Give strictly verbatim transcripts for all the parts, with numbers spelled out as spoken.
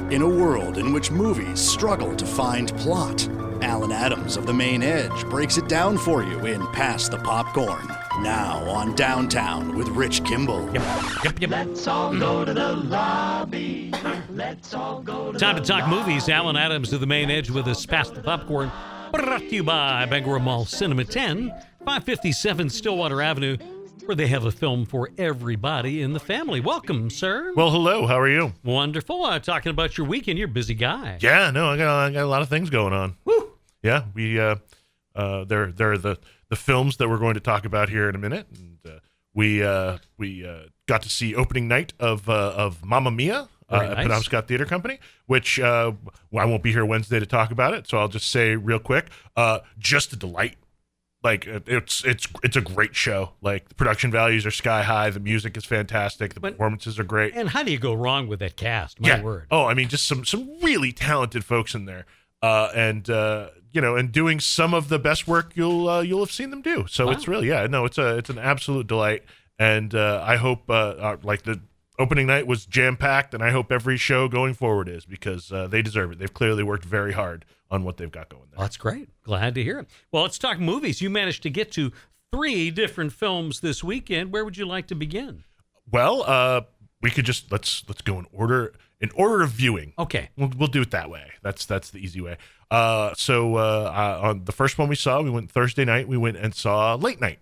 In a world in which movies struggle to find plot, Alan Adams of The Main Edge breaks it down for you in Pass the Popcorn. Now on Downtown with Rich Kimball. Yep, yep, yep. Let's all go to the lobby. Let's all go to Time the to talk lobby. movies. Alan Adams of The Main Edge with us. Pass the Popcorn. Brought to you by Bangor Mall Cinema ten, five fifty-seven Stillwater Avenue, where they have a film for everybody in the family. Welcome, sir. Well, hello. How are you? Wonderful. Uh, talking about your weekend. You're a busy guy. Yeah, no, I got I got a lot of things going on. Woo. Yeah, we uh, uh, there there are the the films that we're going to talk about here in a minute. And, uh, we uh, we uh, got to see opening night of uh, of Mamma Mia. Uh, Very at nice. Penobscot Theater Company, which uh, well, I won't be here Wednesday to talk about it, so I'll just say real quick, uh, just a delight. Like it- it's it's it's a great show. Like the production values are sky high, the music is fantastic, the But- performances are great. And how do you go wrong with that cast? My yeah. word. Oh, I mean, just some some really talented folks in there, uh, and uh, you know, and doing some of the best work you'll uh, you'll have seen them do. So Wow. it's really yeah, no, it's a it's an absolute delight, and uh, I hope uh, uh, like the opening night was jam packed, and I hope every show going forward is, because uh, they deserve it. They've clearly worked very hard on what they've got going there. Well, that's great. Glad to hear it. Well, let's talk movies. You managed to get to three different films this weekend. Where would you like to begin? Well, uh, we could just let's let's go in order in order of viewing. Okay. We'll, we'll do it that way. That's that's the easy way. Uh, so uh, uh, on the first one we saw, we went Thursday night. We went and saw Late Night,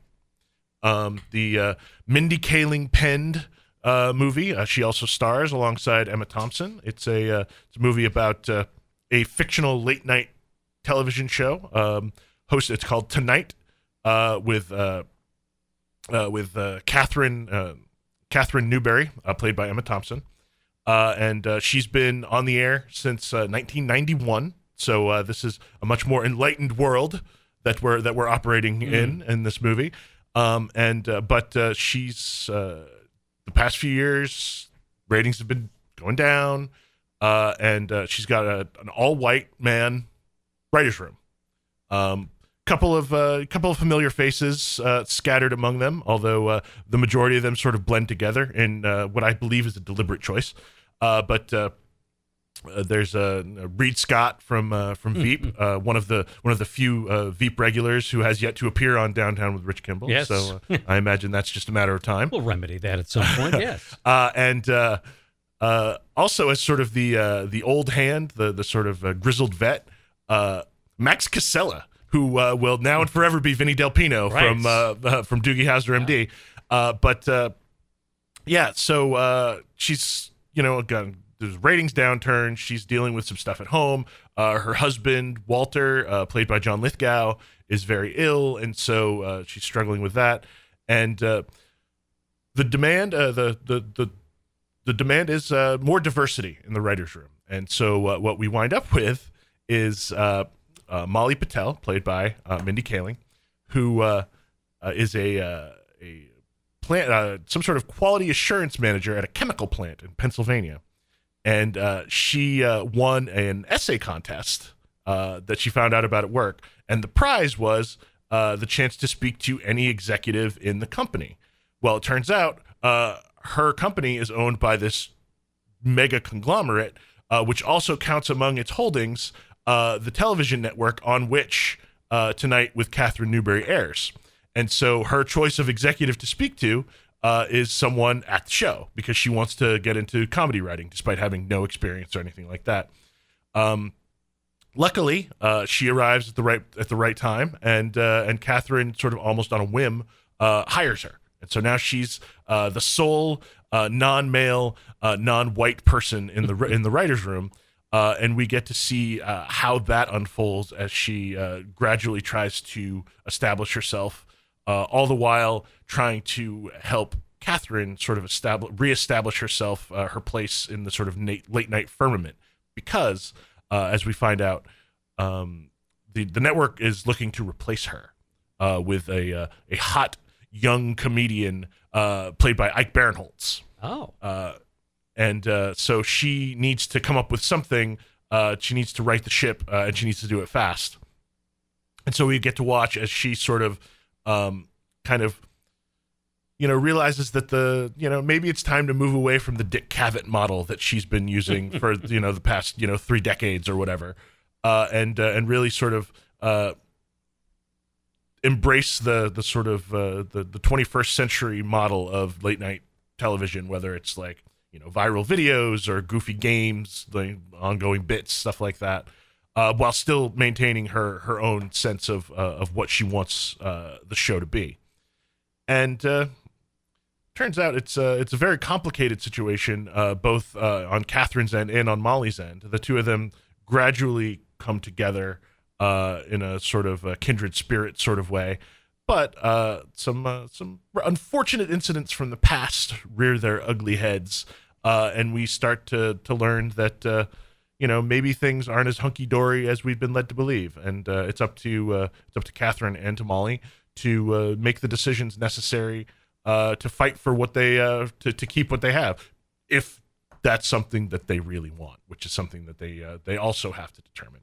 um, the uh, Mindy Kaling penned uh, movie. Uh, she also stars alongside Emma Thompson. It's a uh, it's a movie about uh, a fictional late night television show. Um, host it's called Tonight, uh, with uh, uh, with uh, Catherine uh, Catherine Newberry, uh, played by Emma Thompson. Uh, and uh, she's been on the air since uh, nineteen ninety-one. So uh, this is a much more enlightened world that we're that we're operating Mm. in in this movie. Um, and uh, but uh, she's uh, the past few years ratings have been going down, uh, and uh, she's got a, an all white man writers' room. Um, couple of uh, couple of familiar faces uh, scattered among them, although uh, the majority of them sort of blend together in uh, what I believe is a deliberate choice. Uh, but uh, uh, there's uh, Reed Scott from uh, from Veep, uh, one of the one of the few uh, Veep regulars who has yet to appear on Downtown with Rich Kimball. Yes. So uh, I imagine that's just a matter of time. We'll remedy that at some point. Yes. Uh, and uh, uh, also as sort of the uh, the old hand, the the sort of uh, grizzled vet, uh, Max Casella, who uh, will now and forever be Vinny Del Pino Right. from uh, uh, from Doogie Howser, M D. Uh, but uh, yeah, so uh, she's you know again, there's ratings downturn. She's dealing with some stuff at home. Uh, her husband Walter, uh, played by John Lithgow, is very ill, and so uh, she's struggling with that. And uh, the demand, uh, the the the the demand is uh, more diversity in the writers' room. And so uh, what we wind up with is uh, uh, Molly Patel, played by uh, Mindy Kaling, who uh, uh, is a uh, a plant, uh, some sort of quality assurance manager at a chemical plant in Pennsylvania. And uh, she uh, won an essay contest uh, that she found out about at work. And the prize was uh, the chance to speak to any executive in the company. Well, it turns out uh, her company is owned by this mega conglomerate, uh, which also counts among its holdings uh, the television network on which uh, Tonight with Catherine Newberry airs. And so her choice of executive to speak to uh, is someone at the show, because she wants to get into comedy writing despite having no experience or anything like that. Um, luckily, uh, she arrives at the right at the right time, and uh, and Catherine, sort of almost on a whim, uh, hires her. And so now she's uh, the sole uh, non-male, uh, non-white person in the in the writers' room, uh, and we get to see uh, how that unfolds as she uh, gradually tries to establish herself, uh, all the while trying to help Catherine sort of establish, reestablish herself, uh, her place in the sort of na- late night firmament, because uh, as we find out, um, the the network is looking to replace her uh, with a uh, a hot young comedian uh, played by Ike Barinholtz. Oh. Uh, and uh, so she needs to come up with something. Uh, she needs to right the ship, uh, and she needs to do it fast. And so we get to watch as she sort of um, kind of, you know, realizes that the, you know, maybe it's time to move away from the Dick Cavett model that she's been using for, you know, the past, you know, three decades or whatever, uh, and uh, and really sort of uh, embrace the the sort of uh, the the twenty-first century model of late night television, whether it's like, you know, viral videos or goofy games, like ongoing bits, stuff like that, uh, while still maintaining her her own sense of uh, of what she wants uh, the show to be. And uh, turns out it's uh, it's a very complicated situation, uh, both uh, on Catherine's end and on Molly's end. The two of them gradually come together uh, in a sort of a kindred spirit sort of way. But uh, some uh, some unfortunate incidents from the past rear their ugly heads, uh, and we start to to learn that uh, you know, maybe things aren't as hunky dory as we've been led to believe, and uh, it's up to uh, it's up to Catherine and to Molly to uh, make the decisions necessary uh, to fight for what they uh, to to keep what they have, if that's something that they really want, which is something that they uh, they also have to determine.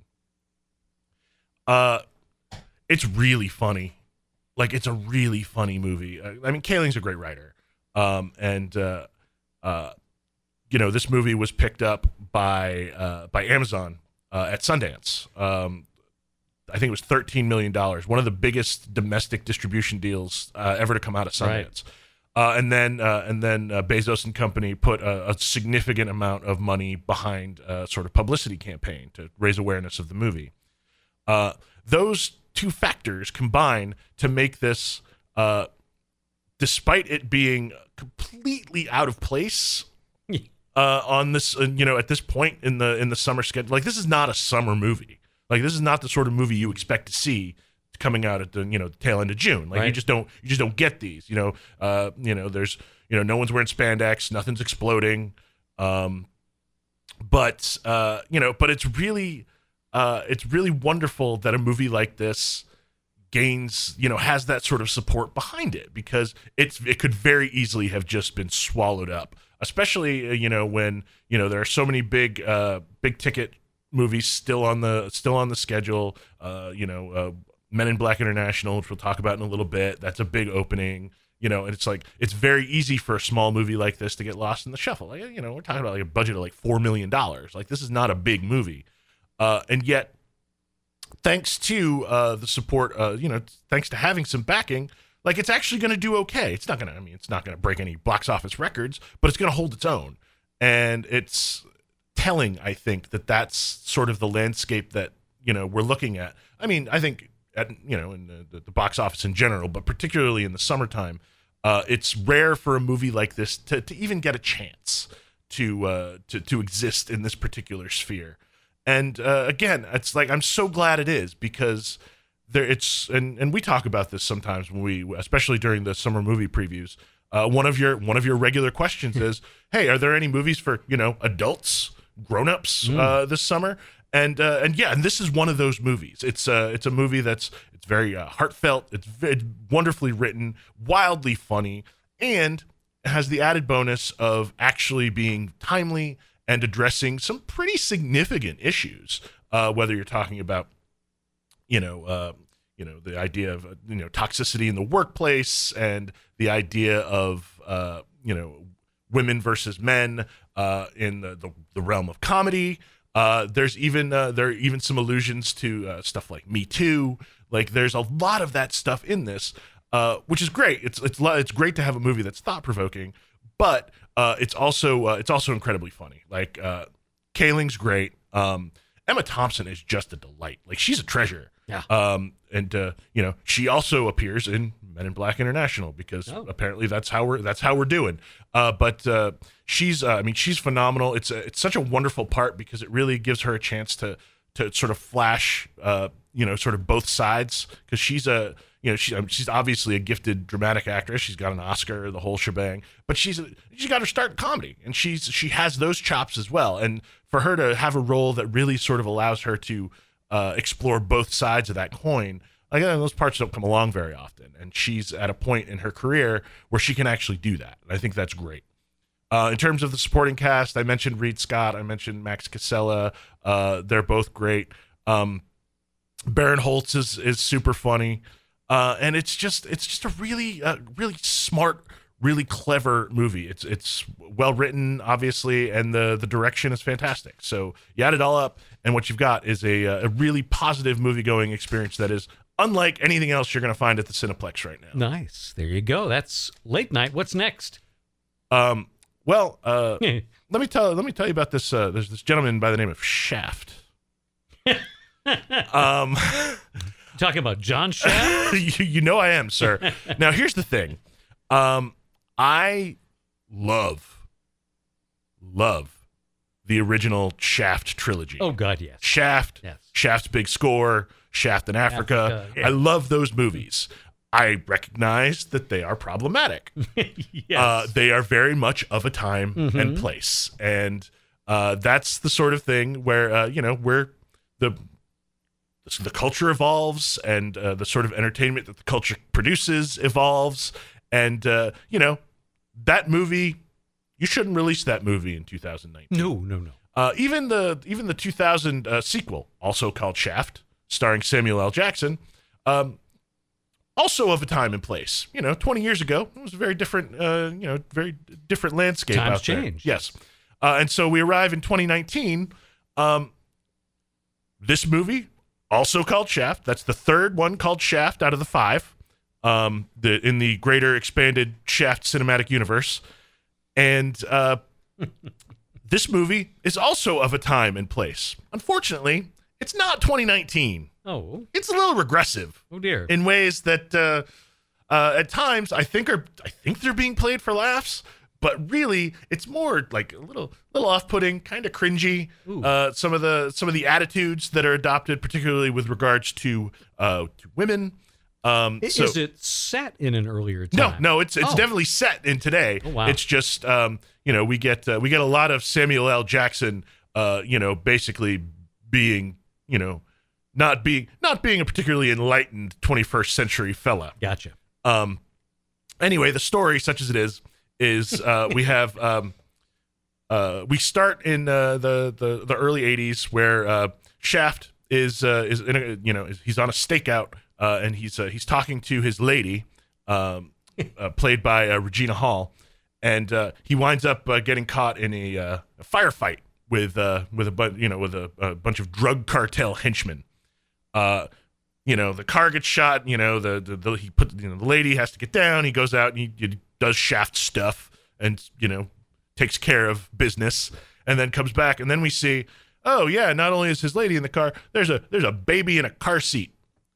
Uh, it's really funny. Like, it's a really funny movie. I mean, Kaling's a great writer. Um, and, uh, uh, you know, this movie was picked up by uh, by Amazon uh, at Sundance. Um, I think it was thirteen million dollars, one of the biggest domestic distribution deals uh, ever to come out of Sundance. Right. Uh, and then uh, and then uh, Bezos and company put a, a significant amount of money behind a sort of publicity campaign to raise awareness of the movie. Uh, those two factors combine to make this, uh, despite it being completely out of place uh, on this, uh, you know, at this point in the in the summer schedule. Like, this is not a summer movie. Like, this is not the sort of movie you expect to see coming out at the, you know, tail end of June. Like, right. you just don't you just don't get these. You know, uh, you know, there's, you know, no one's wearing spandex, nothing's exploding, um, but uh, you know, but it's really. Uh, it's really wonderful that a movie like this gains, you know, has that sort of support behind it, because it's it could very easily have just been swallowed up, especially, uh, you know, when, you know, there are so many big uh, big ticket movies still on the still on the schedule. Uh, you know, uh, Men in Black International, which we'll talk about in a little bit. That's a big opening. You know, and it's like, it's very easy for a small movie like this to get lost in the shuffle. Like, you know, we're talking about like a budget of like four million dollars. Like, this is not a big movie. Uh, and yet, thanks to uh, the support, uh, you know, thanks to having some backing, like, it's actually going to do okay. It's not going to, I mean, it's not going to break any box office records, but it's going to hold its own. And it's telling, I think, that that's sort of the landscape that, you know, we're looking at. I mean, I think, at, you know, in the, the box office in general, but particularly in the summertime, uh, it's rare for a movie like this to, to even get a chance to, uh, to to exist in this particular sphere. And uh, again, it's like, I'm so glad it is, because there it's and, and we talk about this sometimes when we, especially during the summer movie previews. Uh, one of your one of your regular questions is, hey, are there any movies for, you know, adults, grown-ups mm. uh, this summer? And uh, and yeah, and this is one of those movies. It's uh, it's a movie that's it's very uh, heartfelt. It's very wonderfully written, wildly funny, and it has the added bonus of actually being timely and addressing some pretty significant issues, uh, whether you're talking about, you know, uh, you know, the idea of, uh, you know, toxicity in the workplace, and the idea of, uh, you know, women versus men uh, in the, the, the realm of comedy. Uh, there's even uh, there are even some allusions to uh, stuff like Me Too. Like, there's a lot of that stuff in this, uh, which is great. It's it's it's great to have a movie that's thought provoking, but Uh, it's also uh, it's also incredibly funny. Like, uh, Kaling's great. Um, Emma Thompson is just a delight. Like, she's a treasure. Yeah. Um, and uh, you know, she also appears in Men in Black International, because oh. apparently that's how we're that's how we're doing. Uh, but uh, she's uh, I mean, she's phenomenal. It's a, it's such a wonderful part, because it really gives her a chance to to sort of flash, uh, you know, sort of both sides, because she's a You know, she, I mean, she's obviously a gifted dramatic actress. She's got an Oscar, the whole shebang. But she's a, she got her start in comedy, and she's she has those chops as well. And for her to have a role that really sort of allows her to uh, explore both sides of that coin, like, those parts don't come along very often. And she's at a point in her career where she can actually do that. And I think that's great. Uh, in terms of the supporting cast, I mentioned Reed Scott. I mentioned Max Casella. Uh, they're both great. Um, Baron Holtz is is super funny. Uh, and it's just it's just a really uh, really smart really clever movie. It's it's well written, obviously, and the the direction is fantastic. So you add it all up, and what you've got is a a really positive movie going experience that is unlike anything else you're going to find at the Cineplex right now. Nice. There you go. That's late night. What's next? Um. Well, uh, let me tell let me tell you about this. Uh, there's this gentleman by the name of Shaft. um. Talking about John Shaft? you, you know I am, sir. Now here's the thing. Um. I love, love the original Shaft trilogy. Oh, God, yes. Shaft, yes. Shaft's Big Score, Shaft in Africa. Africa, yeah. I love those movies. I recognize that they are problematic. yes. Uh, they are very much of a time mm-hmm. and place. And uh, that's the sort of thing where, uh, you know, where the the culture evolves and uh, the sort of entertainment that the culture produces evolves. And, uh, you know, that movie, you shouldn't release that movie in two thousand nineteen. No, no, no. Uh, even the even the two thousand uh, sequel, also called Shaft, starring Samuel L. Jackson, um, also of a time and place. You know, twenty years ago, it was a very different, uh, you know, very different landscape Times out there. changed. Yes, uh, and so we arrive in twenty nineteen. Um, this movie, also called Shaft, that's the third one called Shaft out of the five. Um, the in the greater expanded Shaft cinematic universe, and uh, this movie is also of a time and place. Unfortunately, it's not twenty nineteen. Oh, It's a little regressive. oh dear. In ways that uh, uh, at times I think are I think they're being played for laughs, but really it's more like a little little off-putting, kind of cringy. Uh, some of the some of the attitudes that are adopted, particularly with regards to uh, to women. Um, I- so, is it set in an earlier no, time? no, it's it's Oh. definitely set in today. Oh, wow. It's just um, you know, we get uh, we get a lot of Samuel L. Jackson, uh, you know, basically being, you know, not being not being a particularly enlightened twenty-first century fella. Gotcha. Um, anyway, the story, such as it is, is uh, we have um, uh, we start in uh, the the the early eighties where uh, Shaft is uh, is in a, you know is, he's on a stakeout. Uh, and he's uh, he's talking to his lady, um, uh, played by uh, Regina Hall, and uh, he winds up uh, getting caught in a, uh, a firefight with uh, with a bu- you know with a, a bunch of drug cartel henchmen. Uh, you know, the car gets shot. You know, the, the, the he put you know the lady has to get down. He goes out and he, he does Shaft stuff, and you know takes care of business, and then comes back, and then we see, oh yeah, not only is his lady in the car, there's a there's a baby in a car seat.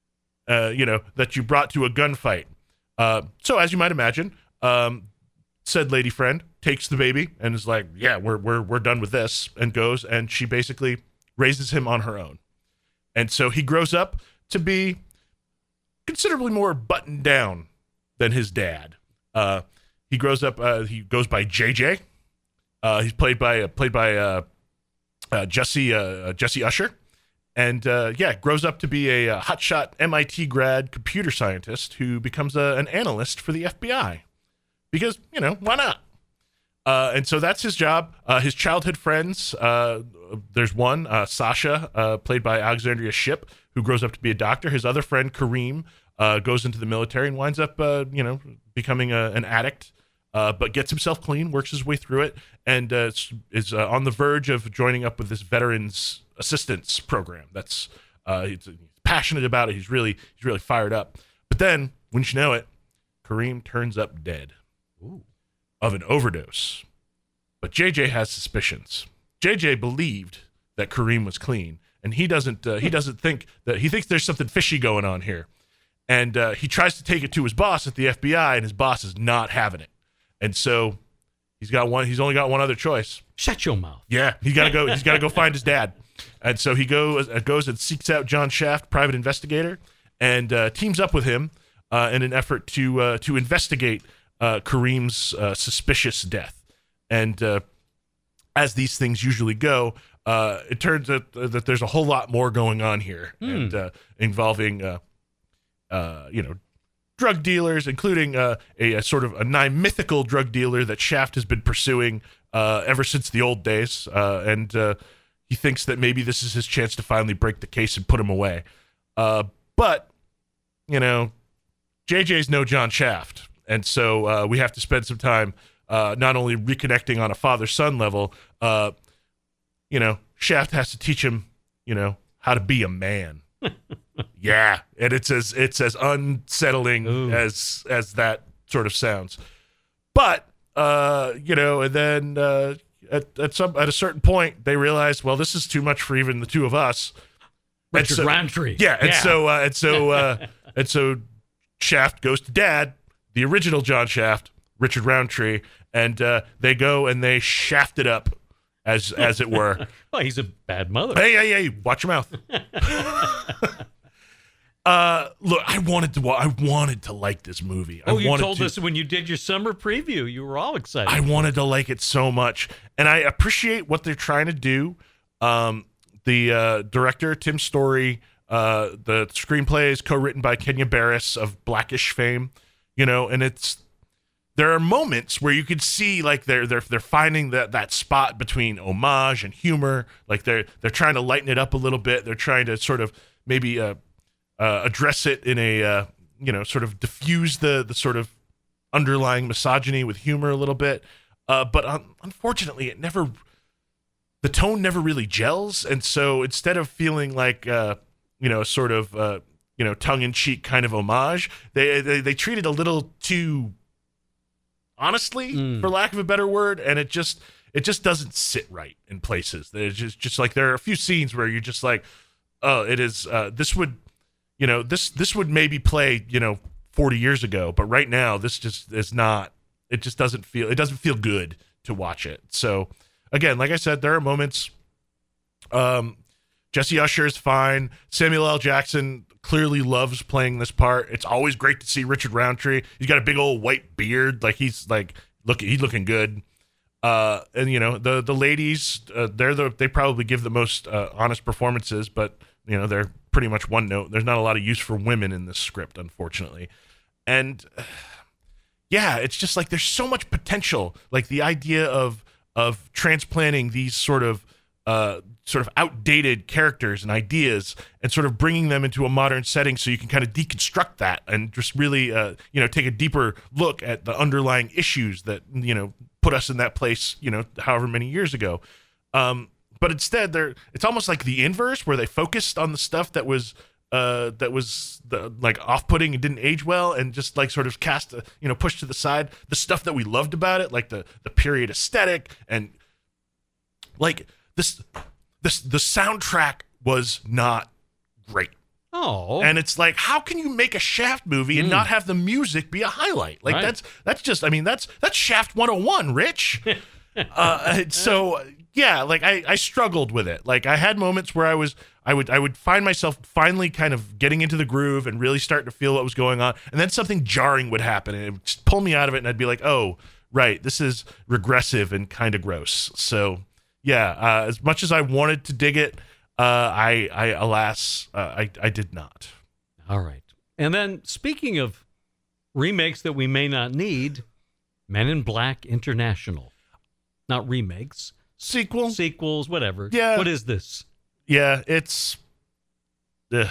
Uh, you know, that you brought to a gunfight. Uh, so as you might imagine, um, said lady friend takes the baby and is like, yeah, we're, we're, we're done with this, and goes, and she basically raises him on her own. And so he grows up to be considerably more buttoned down than his dad. Uh, he grows up, uh, he goes by J J. Uh, he's played by, uh, played by, uh, uh, Jesse, uh, Jesse Usher. And, uh, yeah, grows up to be a, a hotshot M I T grad computer scientist who becomes a, an analyst for the F B I. Because, you know, why not? Uh, and so that's his job. Uh, his childhood friends, uh, there's one, uh, Sasha, uh, played by Alexandria Shipp, who grows up to be a doctor. His other friend, Kareem, uh, goes into the military and winds up, uh, you know, becoming a, an addict, uh, but gets himself clean, works his way through it, and uh, is uh, on the verge of joining up with this veterans assistance program. That's uh, he's, he's passionate about it. He's really he's really fired up. But then, wouldn't you know it, Kareem turns up dead Ooh. of an overdose. But J J has suspicions. J J believed that Kareem was clean, and he doesn't. Uh, he doesn't think that. He thinks there's something fishy going on here, and uh, he tries to take it to his boss at the F B I, and his boss is not having it. And so he's got one. He's only got one other choice. Shut your mouth. Yeah, he gotta go. He's gotta go find his dad. And so he goes uh, goes and seeks out John Shaft, private investigator, and uh, teams up with him uh, in an effort to uh, to investigate uh, Kareem's uh, suspicious death. And uh, as these things usually go, uh, it turns out that there's a whole lot more going on here, Hmm. and uh, involving uh, uh, you know drug dealers, including uh, a, a sort of a nigh mythical drug dealer that Shaft has been pursuing uh, ever since the old days, uh, and. Uh, He thinks that maybe this is his chance to finally break the case and put him away. Uh, but, you know, J J's no John Shaft. and so uh, we have to spend some time uh, not only reconnecting on a father-son level. Uh, you know, Shaft has to teach him, you know, how to be a man. Yeah, and it's as it's as unsettling Ooh. as as that sort of sounds. But uh, you know, and then uh, at at some at a certain point, they realize, well, this is too much for even the two of us. Richard And so- Roundtree. Yeah, and Yeah. so uh, and so uh, and so Shaft goes to Dad, the original John Shaft, Richard Roundtree, and uh, they go and they shaft it up, as as it were. Well, he's a bad mother. Hey, hey, hey! Watch your mouth. uh, look, I wanted to. wa- I wanted to like this movie. I Oh, you wanted told to, us when you did your summer preview. You were all excited. I wanted to like it so much, and I appreciate what they're trying to do. Um, the uh, director Tim Story, uh, the screenplay is co-written by Kenya Barris of Blackish fame. You know, and it's there are moments where you could see like they're they're they're finding that that spot between homage and humor. Like they're they're trying to lighten it up a little bit. They're trying to sort of maybe uh, uh, address it in a uh, you know sort of diffuse the the sort of underlying misogyny with humor a little bit. Uh, but un- unfortunately, it never the tone never really gels. And so instead of feeling like uh, you know sort of uh, you know tongue in cheek kind of homage, they they, they treat it a little too honestly, Mm. for lack of a better word, and it just it just doesn't sit right in places. There's just just like there are a few scenes where you're just like, oh, it is uh, this would you know this this would maybe play you know forty years ago, but right now this just is not. It just doesn't feel it doesn't feel good to watch it. So again, like I said, there are moments. Um, Jesse Usher is fine. Samuel L. Jackson clearly loves playing this part. It's always great to see Richard Roundtree. He's got a big old white beard, like he's like look he's looking good. Uh, and you know the the ladies, uh, they're the they probably give the most uh, honest performances, but you know they're pretty much one note. There's not a lot of use for women in this script, unfortunately, and uh, yeah, it's just like there's so much potential. Like the idea of of transplanting these sort of uh, sort of outdated characters and ideas and sort of bringing them into a modern setting so you can kind of deconstruct that and just really, uh, you know, take a deeper look at the underlying issues that, you know, put us in that place, you know, however many years ago. Um, but instead, they're it's almost like the inverse where they focused on the stuff that was uh, that was the, like off-putting and didn't age well and just like sort of cast, a, you know, pushed to the side the stuff that we loved about it, like the, the period aesthetic and like this, this, the soundtrack was not great. Oh. And it's like, how can you make a Shaft movie and Mm. not have the music be a highlight? Like Right. that's, that's just, I mean, that's, that's Shaft one oh one, Rich. uh, so yeah, like I, I struggled with it. Like I had moments where I was, I would, I would find myself finally kind of getting into the groove and really starting to feel what was going on. And then something jarring would happen and it would just pull me out of it. And I'd be like, oh, right, this is regressive and kind of gross. So yeah, uh, as much as I wanted to dig it, uh, I, I, alas, uh, I, I did not. All right. And then speaking of remakes that we may not need, Men in Black International. Not remakes, Sequel? sequels, whatever. Yeah. What is this? Yeah, it's. Ugh.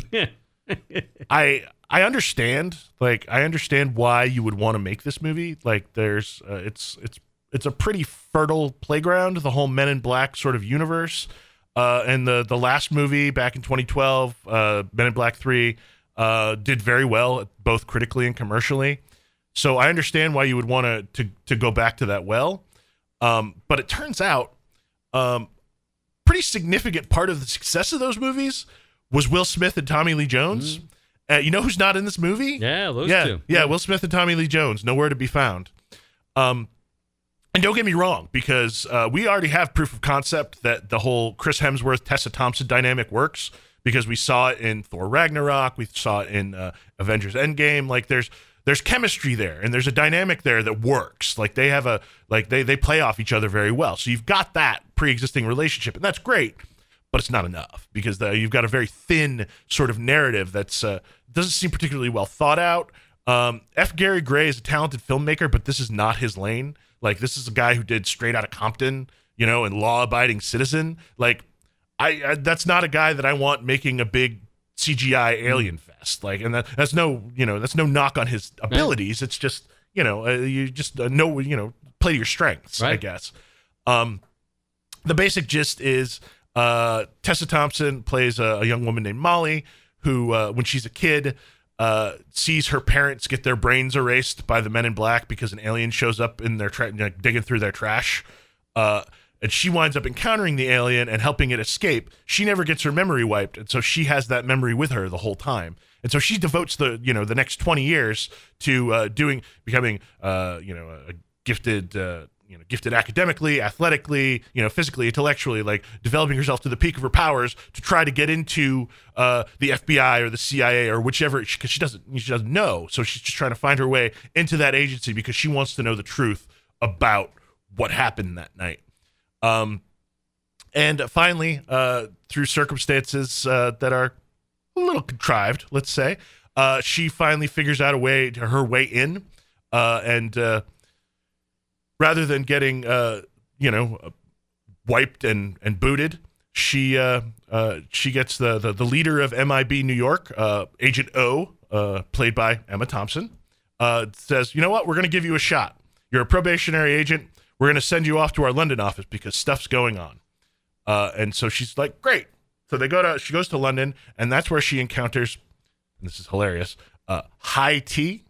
I I understand, like I understand why you would want to make this movie. Like, there's, uh, it's it's it's a pretty fertile playground, the whole Men in Black sort of universe. Uh, and the the last movie back in twenty twelve, uh, Men in Black three, uh, did very well, both critically and commercially. So I understand why you would want to to go back to that well. Um, but it turns out, um, pretty significant part of the success of those movies was Will Smith and Tommy Lee Jones. Mm. Uh, you know who's not in this movie? Yeah, those yeah, two. Yeah, Will Smith and Tommy Lee Jones, nowhere to be found. Um, and don't get me wrong, because uh, we already have proof of concept that the whole Chris Hemsworth, Tessa Thompson dynamic works, because we saw it in Thor Ragnarok, we saw it in uh, Avengers Endgame. Like there's there's chemistry there, and there's a dynamic there that works. Like they have a like they they play off each other very well. So you've got that pre-existing relationship, and that's great. But it's not enough, because the, you've got a very thin sort of narrative that's uh, doesn't seem particularly well thought out. Um, F. Gary Gray is a talented filmmaker, but this is not his lane. Like, this is a guy who did Straight Outta Compton, you know, and Law Abiding Citizen. Like, I, I that's not a guy that I want making a big C G I alien fest. Like, and that that's no, you know, that's no knock on his abilities. It's just, you know, uh, you just uh, know, you know, play to your strengths, right. I guess. Um, the basic gist is uh, Tessa Thompson plays a, a young woman named Molly who, uh, when she's a kid, uh, sees her parents get their brains erased by the Men in Black because an alien shows up in their tra- like, digging through their trash. Uh, and she winds up encountering the alien and helping it escape. She never gets her memory wiped, and so she has that memory with her the whole time. And so she devotes the, you know, the next twenty years to uh, doing, becoming, uh, you know, a gifted, uh, you know, gifted academically, athletically, you know, physically, intellectually, like developing herself to the peak of her powers to try to get into uh, the F B I or the C I A or whichever, because she doesn't, she doesn't know. So she's just trying to find her way into that agency because she wants to know the truth about what happened that night. Um, and finally, uh, through circumstances uh, that are a little contrived, let's say, uh, she finally figures out a way to her way in, uh, and uh, rather than getting, uh, you know, wiped and, and booted, she uh, uh, she gets the, the the leader of M I B New York, uh, Agent O, uh, played by Emma Thompson, uh, says, you know what, we're going to give you a shot. You're a probationary agent. We're going to send you off to our London office because stuff's going on. Uh, and so she's like, great. So they go to, she goes to London, and that's where she encounters, and this is hilarious, uh, High T,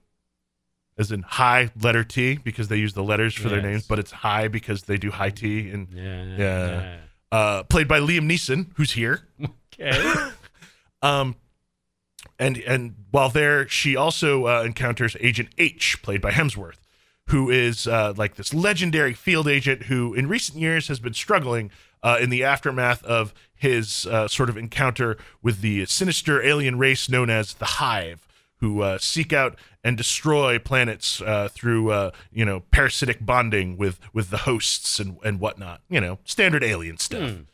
as in high letter T, because they use the letters for yes. their names, but it's high because they do high T. And yeah, yeah. yeah. Uh, played by Liam Neeson, who's here. Okay. um, and and while there, she also uh, encounters Agent H, played by Hemsworth, who is uh, like this legendary field agent who in recent years has been struggling uh, in the aftermath of his uh, sort of encounter with the sinister alien race known as the Hive, who uh, seek out and destroy planets uh, through, uh, you know, parasitic bonding with, with the hosts and, and whatnot. You know, standard alien stuff. Mm.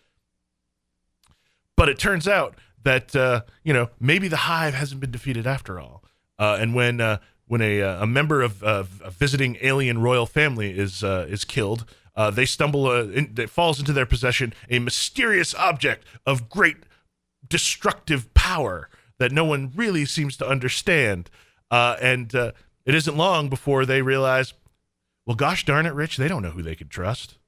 But it turns out that, uh, you know, maybe the Hive hasn't been defeated after all. Uh, and when... Uh, When a uh, a member of uh, a visiting alien royal family is uh, is killed, uh, they stumble. Uh, in, it falls into their possession a mysterious object of great destructive power that no one really seems to understand. Uh, and uh, it isn't long before they realize, well, gosh darn it, Rich, they don't know who they can trust.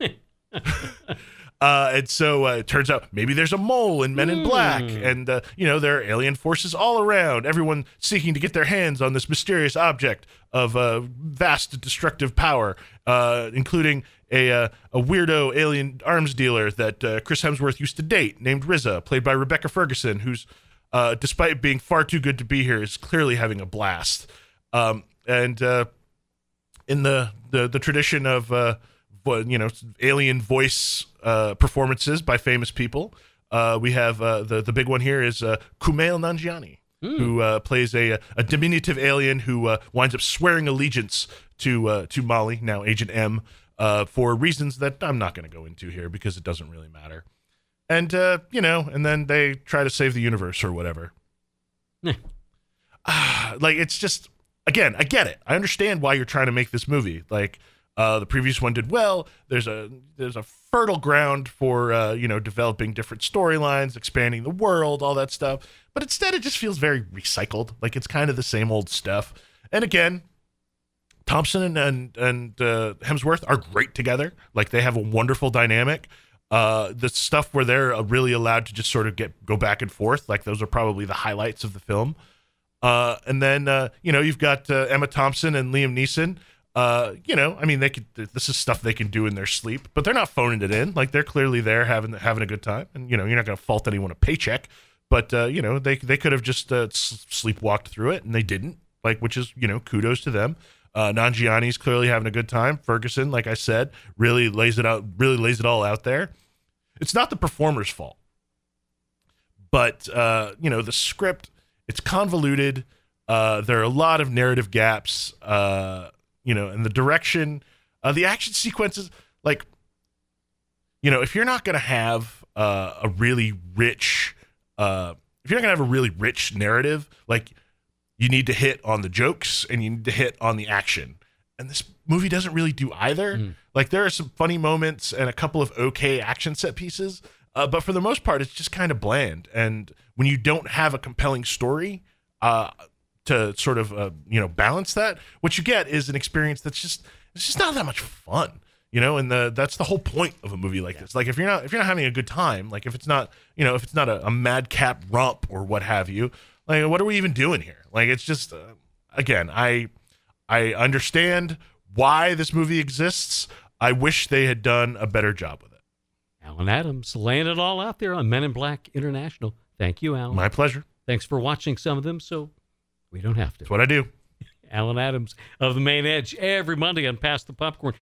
Uh, and so uh, it turns out maybe there's a mole in Men in Black, mm. and uh, you know, there are alien forces all around. Everyone seeking to get their hands on this mysterious object of uh, vast destructive power, uh, including a uh, a weirdo alien arms dealer that uh, Chris Hemsworth used to date, named R Z A, played by Rebecca Ferguson, who's, uh, despite being far too good to be here, is clearly having a blast. Um, and uh, in the, the the tradition of uh, you know, alien voice uh, performances by famous people. Uh, we have uh, the the big one here is uh, Kumail Nanjiani, mm. who uh, plays a a diminutive alien who uh, winds up swearing allegiance to uh, to Molly, now Agent M, uh, for reasons that I'm not going to go into here because it doesn't really matter. And uh, you know, and then they try to save the universe or whatever. uh, like it's just, again, I get it. I understand why you're trying to make this movie. Like. Uh, the previous one did well. There's a there's a fertile ground for uh, you know, developing different storylines, expanding the world, all that stuff. But instead, it just feels very recycled. Like it's kind of the same old stuff. And again, Thompson and and uh, Hemsworth are great together. Like they have a wonderful dynamic. Uh, the stuff where they're really allowed to just sort of get go back and forth, like those are probably the highlights of the film. Uh, and then uh, you know, you've got uh, Emma Thompson and Liam Neeson. Uh, you know, I mean, they could. This is stuff they can do in their sleep, but they're not phoning it in. Like they're clearly there having having a good time, and you know, you're not going to fault anyone a paycheck, but uh, you know, they they could have just uh, sleepwalked through it, and they didn't. Like, which is, you know, kudos to them. Uh, Nanjiani's clearly having a good time. Ferguson, like I said, really lays it out, really lays it all out there. It's not the performer's fault, but uh, you know, the script, it's convoluted. Uh, there are a lot of narrative gaps. Uh, You know, and the direction, uh, the action sequences, like, you know, if you're not going to have uh, a really rich, uh, if you're not going to have a really rich narrative, like, you need to hit on the jokes and you need to hit on the action. And this movie doesn't really do either. Mm. Like, there are some funny moments and a couple of okay action set pieces, Uh, but for the most part, it's just kind of bland. And when you don't have a compelling story uh, to sort of uh, you know balance that, what you get is an experience that's just it's just not that much fun. You know, and the that's the whole point of a movie like this. Like if you're not if you're not having a good time, like if it's not you know if it's not a, a madcap romp or what have you, like what are we even doing here? Like it's just uh, again, I I understand why this movie exists. I wish they had done a better job with it. Alan Adams laying it all out there on Men in Black International. Thank you, Alan. My pleasure. Thanks for watching some of them, so we don't have to. That's what I do. Alan Adams of The Main Edge every Monday on Pass the Popcorn.